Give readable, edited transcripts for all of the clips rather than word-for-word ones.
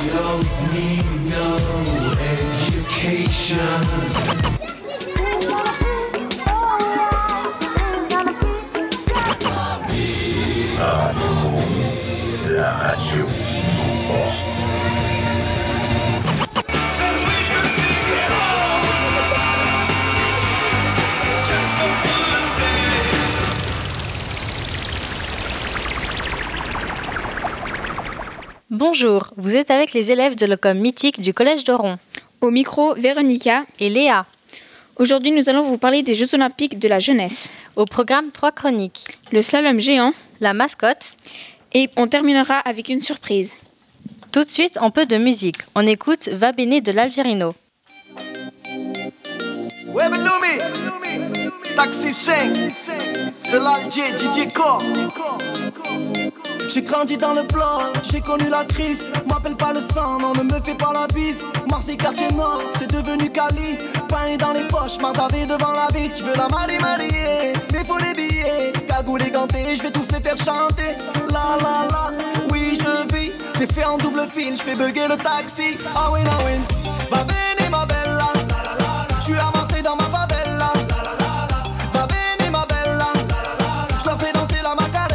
don't need no education. La radio vous porte. Bonjour, vous êtes avec les élèves de l'école mythique du Collège d'Oron. Au micro, Véronica et Léa. Aujourd'hui, nous allons vous parler des Jeux Olympiques de la jeunesse. Au programme 3 chroniques. Le slalom géant. La mascotte. Et on terminera avec une surprise. Tout de suite, un peu de musique. On écoute Va Bene de l'Algerino. Ouais, Beloumi, Taxi 5, c'est l'Alger, DJ Core. J'ai grandi dans le bloc, j'ai connu la crise. M'appelle pas le sang, non, ne me fais pas la bise. Marseille, quartier nord, c'est devenu Cali. Pain dans les poches, mardavé devant la vie. Tu veux la marier, mais faut les billets. Cagoule et ganté, je vais tous les faire chanter. La la la, oui je vis. T'es fait en double fil, je fais bugger le taxi. Ah oui, ah oui. Va bene ma bella. Je suis à Marseille dans ma favela. Va bene ma bella. Je leur fais danser la macarena.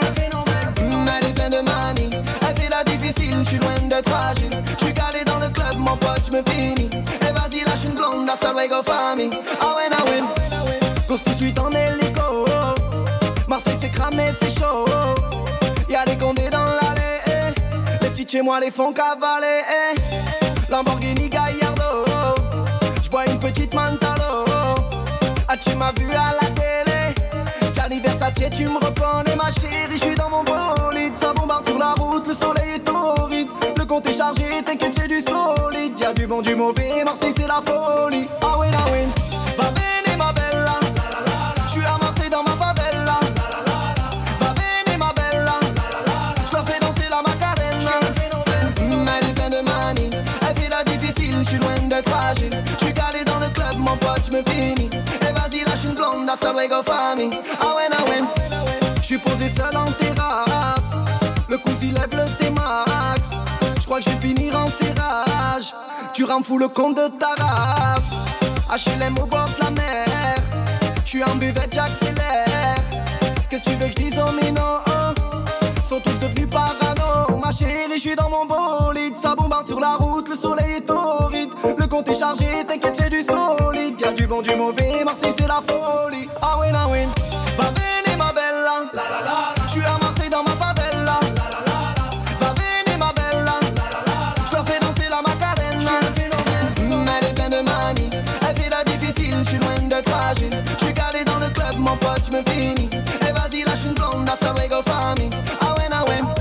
Elle est pleine de manie. Elle fait la difficile, je suis loin d'être fragile. Je suis calé dans le club, mon pote, je me finis. Et vas-y, lâche une blonde, hasta luego famille. Ah ouais, ah ouais. Cause tout de suite en hélico. Marseille c'est cramé, c'est chaud. Y'a des condés dans l'allée. Les petits chez moi les font cavaler. Lamborghini Gallardo. J'bois une petite Mantalo. Ah tu m'as vu à la télé. Gianni Versace tu me reconnais ma chérie. J'suis dans mon bolide. Ça bombarde sur la route, le soleil est torride. Le compte est chargé, t'inquiète c'est du solide. Y'a du bon, du mauvais, Marseille c'est la folie. Ah oui, ah oui. Va bene ma bella. J'suis à Marseille dans ma favela. Va bene ma bella. J'leur fais danser la macarena. Elle est pleine de manie. Elle fait la difficile, j'suis loin d'être fragile. J'suis calé dans le club, mon pote, j'me finis. Et vas-y, lâche une blonde, hasta luego famille. Ah ouais, ah ouais. J'suis posé seul en terrasse. Le coup s'il lève le T-Max. J'crois que j'vais finir en serrage. Tu rends fou le compte de ta race. HLM au bord de la mer. J'suis en buvette, j'accélère. Qu'est-ce que tu veux que j'dise aux minots? Sont tous devenus parano. Ma chérie, j'suis dans mon bolide. Ça bombarde sur la route, le soleil est torride. Le compte est chargé, t'inquiète c'est du solide. Y'a du bon, du mauvais, Marseille c'est la folie. Ah oui, ah oui. Va bene ma bella. J'suis à Marseille dans ma favela. Va bene ma bella. J'leur fais danser la macarena. Elle est pleine de manie. Elle fait la difficile, j'suis loin d'être fragile. J'suis calé dans le club, mon pote, j'me finis. Et vas-y, lâche une blonde, hasta luego famille. Ah ouais, ah ouais.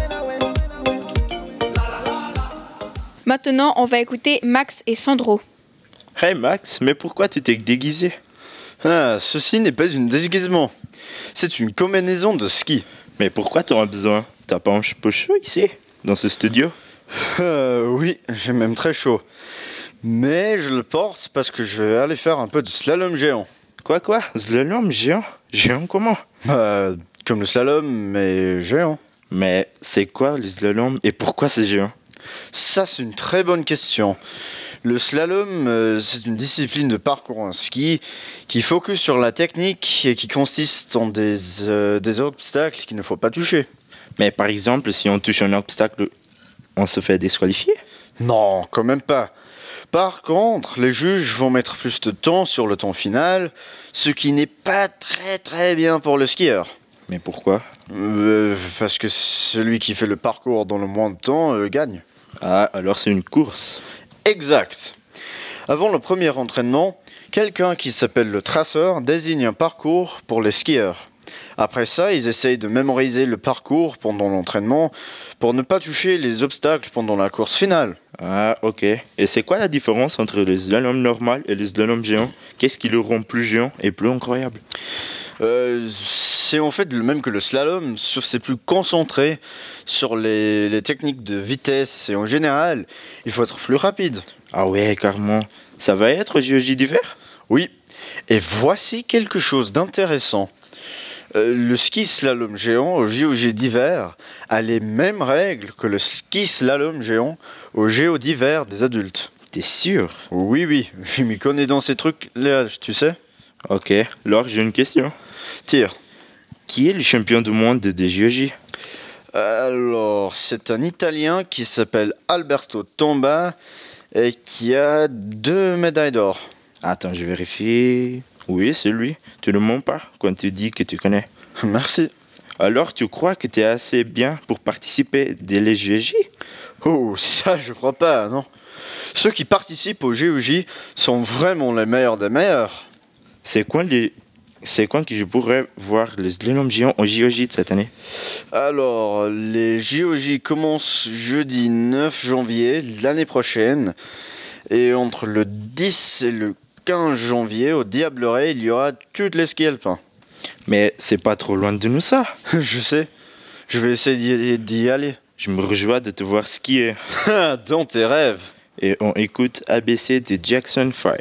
Maintenant, on va écouter Max et Sandro. Hey Max, mais pourquoi tu t'es déguisé? Ah, ceci n'est pas un déguisement. C'est une combinaison de ski. Mais pourquoi t'en as besoin? T'as pas un peu chaud ici, dans ce studio? Oui, j'ai même très chaud. Mais je le porte parce que je vais aller faire un peu de slalom géant. Quoi? Slalom géant? Géant comment? Comme le slalom, mais géant. Mais c'est quoi le slalom et pourquoi c'est géant? Ça, c'est une très bonne question. Le slalom, c'est une discipline de parcours en ski qui focus sur la technique et qui consiste en des obstacles qu'il ne faut pas toucher. Mais par exemple, si on touche un obstacle, on se fait disqualifier? Non, quand même pas. Par contre, les juges vont mettre plus de temps sur le temps final, ce qui n'est pas très bien pour le skieur. Mais pourquoi? Parce que celui qui fait le parcours dans le moins de temps gagne. Ah, alors c'est une course. Exact. Avant le premier entraînement, quelqu'un qui s'appelle le traceur désigne un parcours pour les skieurs. Après ça, ils essayent de mémoriser le parcours pendant l'entraînement pour ne pas toucher les obstacles pendant la course finale. Ah, ok. Et c'est quoi la différence entre le slalom normal et le slalom géant? Qu'est-ce qui le rend plus géant et plus incroyable? C'est en fait le même que le slalom, sauf c'est plus concentré sur les techniques de vitesse et en général, il faut être plus rapide. Ah ouais, carrément. Ça va être JOJ d'hiver? Oui, et voici quelque chose d'intéressant. Le ski slalom géant au JOJ d'hiver a les mêmes règles que le ski slalom géant au JO d'hiver des adultes. T'es sûr? Oui, je m'y connais dans ces trucs-là, tu sais. Ok, alors j'ai une question. Tire. Qui est le champion du monde des JOJ? Alors, c'est un Italien qui s'appelle Alberto Tomba et qui a 2 médailles d'or. Attends, je vérifie. Oui, c'est lui. Tu ne mens pas quand tu dis que tu connais. Merci. Alors, tu crois que tu es assez bien pour participer des JOJ? Oh, ça, je crois pas, non. Ceux qui participent au JOJ sont vraiment les meilleurs des meilleurs. C'est quand que je pourrais voir le slalom géant au JOJ de cette année? Alors, les JOJ commencent jeudi 9 janvier l'année prochaine. Et entre le 10 et le 15 janvier, au Diableret, il y aura toutes les skis alpins. Mais c'est pas trop loin de nous ça. Je sais. Je vais essayer d'y aller. Je me réjouis de te voir skier. Dans tes rêves. Et on écoute ABC de Jackson 5.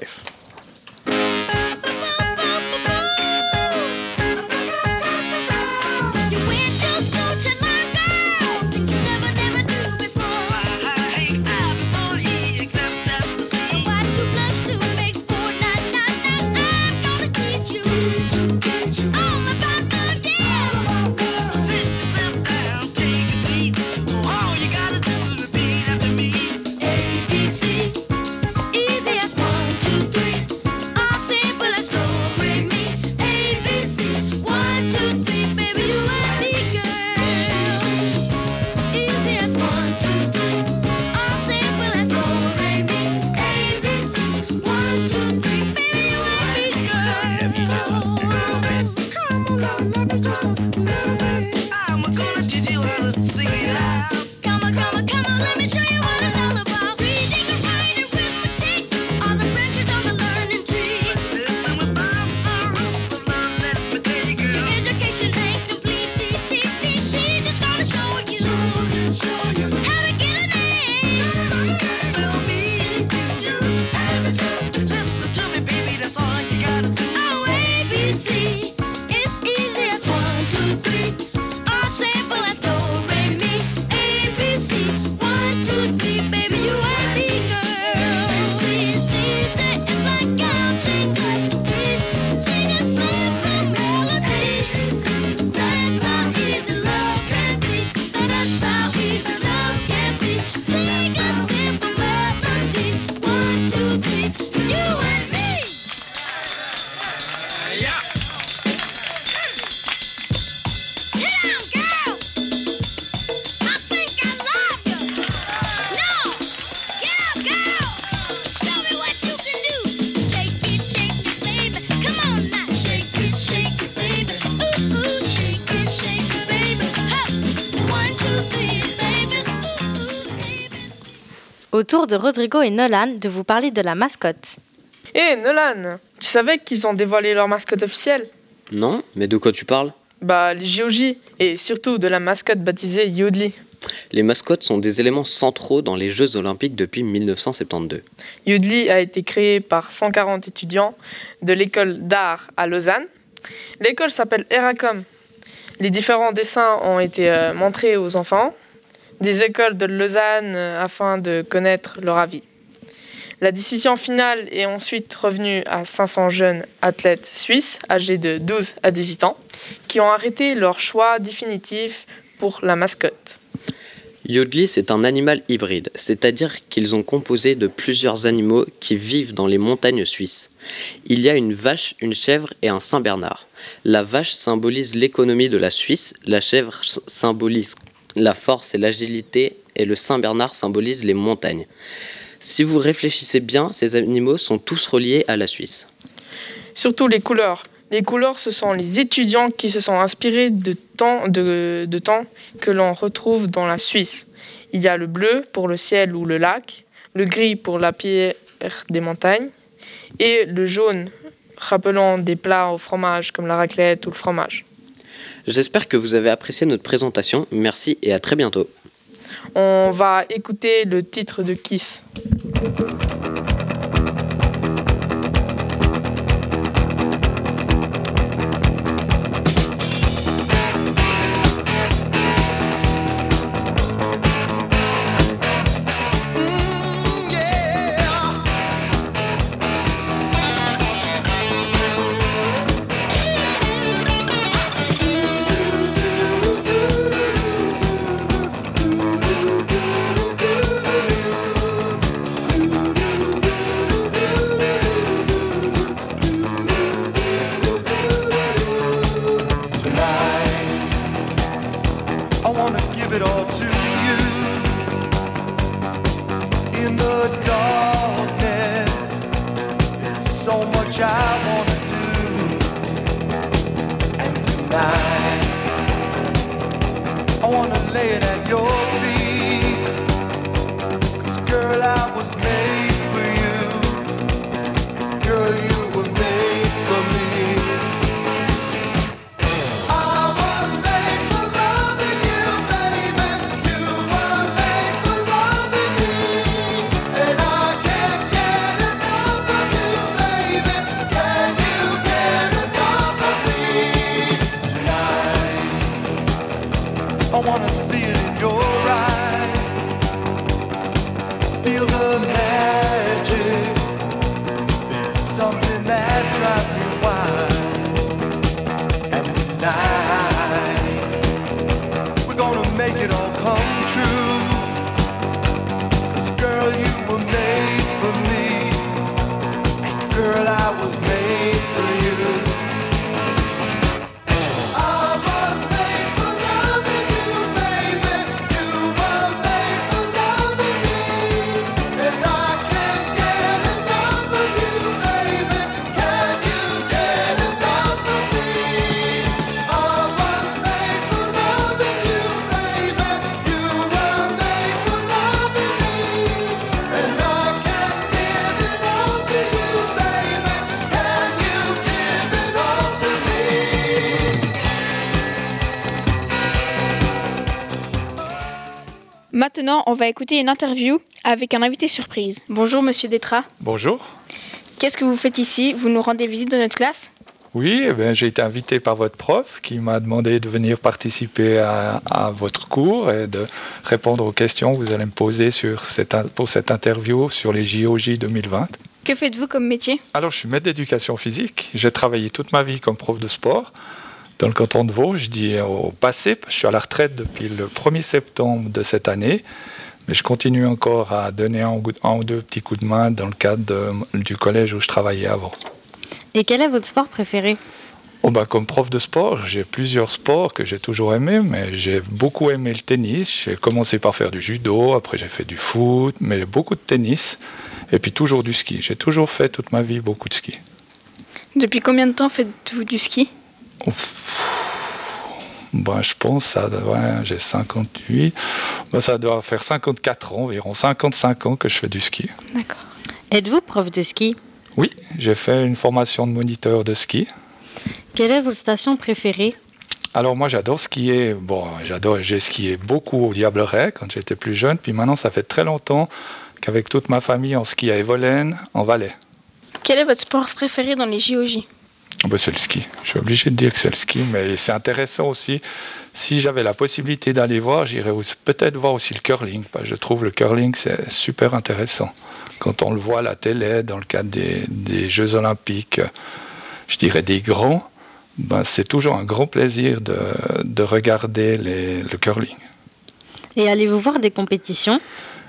Au tour de Rodrigo et Nolan de vous parler de la mascotte. Hé Nolan, tu savais qu'ils ont dévoilé leur mascotte officielle? Non, mais de quoi tu parles? Bah les JOJ, et surtout de la mascotte baptisée Yodli. Les mascottes sont des éléments centraux dans les Jeux Olympiques depuis 1972. Yodli a été créé par 140 étudiants de l'école d'art à Lausanne. L'école s'appelle Eracom. Les différents dessins ont été montrés aux enfants des écoles de Lausanne afin de connaître leur avis. La décision finale est ensuite revenue à 500 jeunes athlètes suisses âgés de 12 à 18 ans qui ont arrêté leur choix définitif pour la mascotte. Yodli, c'est un animal hybride, c'est-à-dire qu'ils ont composé de plusieurs animaux qui vivent dans les montagnes suisses. Il y a une vache, une chèvre et un Saint-Bernard. La vache symbolise l'économie de la Suisse, la chèvre symbolise la force et l'agilité et le Saint-Bernard symbolise les montagnes. Si vous réfléchissez bien, ces animaux sont tous reliés à la Suisse. Surtout les couleurs. Les couleurs, ce sont les étudiants qui se sont inspirés de temps que l'on retrouve dans la Suisse. Il y a le bleu pour le ciel ou le lac, le gris pour la pierre des montagnes et le jaune rappelant des plats au fromage comme la raclette ou le fromage. J'espère que vous avez apprécié notre présentation. Merci et à très bientôt. On va écouter le titre de Kiss. darkness. There's so much I wanna do. And tonight I wanna lay it at your feet. 'Cause girl, I was made for you. And girl, you were made for me. I was made for loving you, baby. You were made for loving me. And I can't get enough of you, baby. Can you get enough of me? Tonight I wanna see it in your eyes. Feel the magic. There's something that drives me wild. And tonight we're gonna make it all come true. 'Cause girl, you were made for me. And girl, I was made for you. I was made for loving you, baby. You were made for loving me. And I can't get enough of you, baby. Can you get enough of me? I was made for loving you, baby. You were made for loving me. And I can't give it all to you, baby. Can you give it all to me? Maintenant, on va écouter une interview avec un invité surprise. Bonjour Monsieur Détra. Bonjour. Qu'est-ce que vous faites ici? Vous nous rendez visite de notre classe? Oui, j'ai été invité par votre prof qui m'a demandé de venir participer à votre cours et de répondre aux questions que vous allez me poser pour cette interview sur les JOJ 2020. Que faites-vous comme métier? Alors, je suis maître d'éducation physique. J'ai travaillé toute ma vie comme prof de sport dans le canton de Vaud. Je dis au passé, parce que je suis à la retraite depuis le 1er septembre de cette année. Mais je continue encore à donner un ou deux petits coups de main dans le cadre du collège où je travaillais avant. Et quel est votre sport préféré? Comme prof de sport, j'ai plusieurs sports que j'ai toujours aimés, mais j'ai beaucoup aimé le tennis. J'ai commencé par faire du judo, après j'ai fait du foot, mais beaucoup de tennis. Et puis toujours du ski. J'ai toujours fait toute ma vie beaucoup de ski. Depuis combien de temps faites-vous du ski? Je pense que j'ai 58. Ça doit faire 54 ans, environ 55 ans que je fais du ski. D'accord. Êtes-vous prof de ski? Oui, j'ai fait une formation de moniteur de ski. Quelle est votre station préférée? Alors moi j'adore skier. J'ai skié beaucoup au Diableret quand j'étais plus jeune. Puis maintenant ça fait très longtemps qu'avec toute ma famille on skie à Evolène, en Valais. Quel est votre sport préféré dans les JOJ? C'est le ski. Je suis obligé de dire que c'est le ski, mais c'est intéressant aussi. Si j'avais la possibilité d'aller voir, j'irais peut-être voir aussi le curling. Parce que je trouve le curling c'est super intéressant. Quand on le voit à la télé, dans le cadre des Jeux Olympiques, je dirais des grands, c'est toujours un grand plaisir de regarder le curling. Et allez-vous voir des compétitions?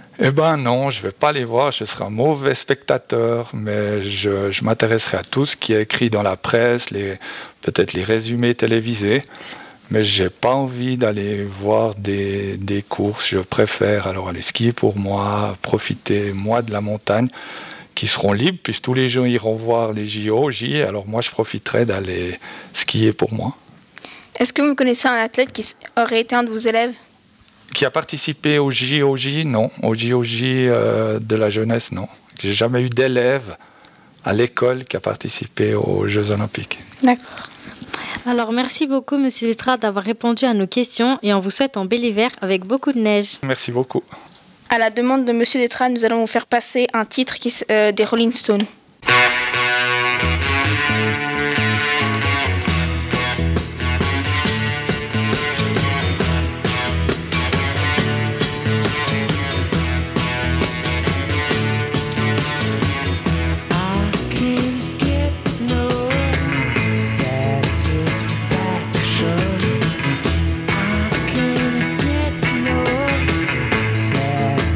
Non, je ne vais pas les voir, je serai un mauvais spectateur, mais je m'intéresserai à tout ce qui est écrit dans la presse, peut-être les résumés télévisés, mais je n'ai pas envie d'aller voir des courses. Je préfère alors aller skier pour moi, profiter moi de la montagne, qui seront libres, puisque tous les gens iront voir les JOJ, alors moi je profiterai d'aller skier pour moi. Est-ce que vous connaissez un athlète qui aurait été un de vos élèves? Qui a participé au JOJ, non. Au JOJ de la jeunesse, non. J'ai jamais eu d'élève à l'école qui a participé aux Jeux Olympiques. D'accord. Alors merci beaucoup Monsieur Détra d'avoir répondu à nos questions et on vous souhaite un bel hiver avec beaucoup de neige. Merci beaucoup. À la demande de Monsieur Détra, nous allons vous faire passer un titre des Rolling Stones.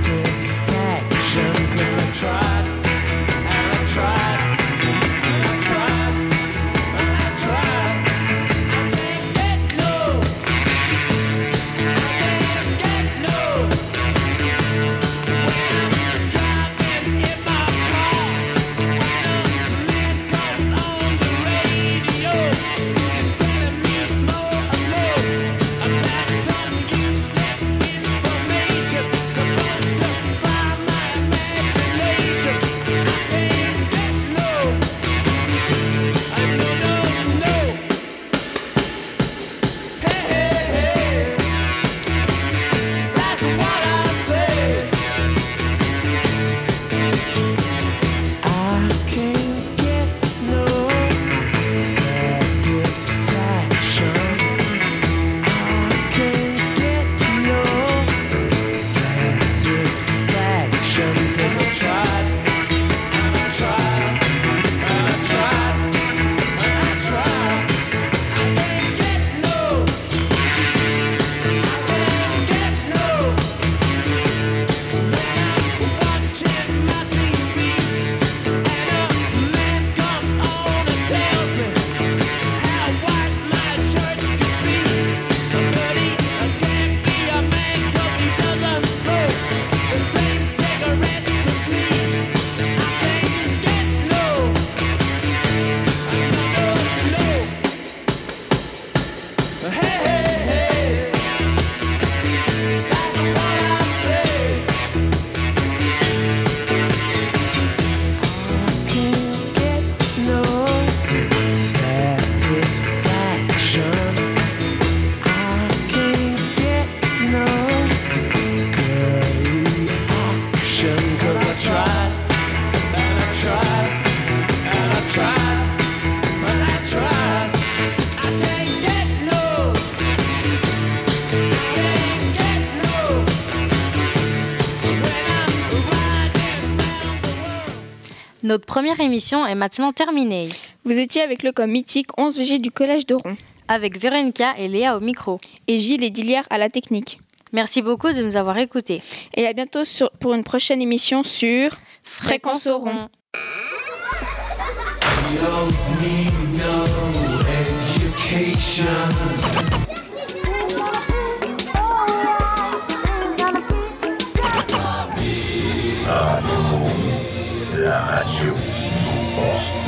Satisfaction, 'cause I tried, and I tried. Notre première émission est maintenant terminée. Vous étiez avec le com mythique 11VG du Collège de Ron. Avec Véronica et Léa au micro. Et Gilles et Dilière à la technique. Merci beaucoup de nous avoir écoutés. Et à bientôt pour une prochaine émission sur Fréquence au Rond. We don't need no education. La radio qui vous porte.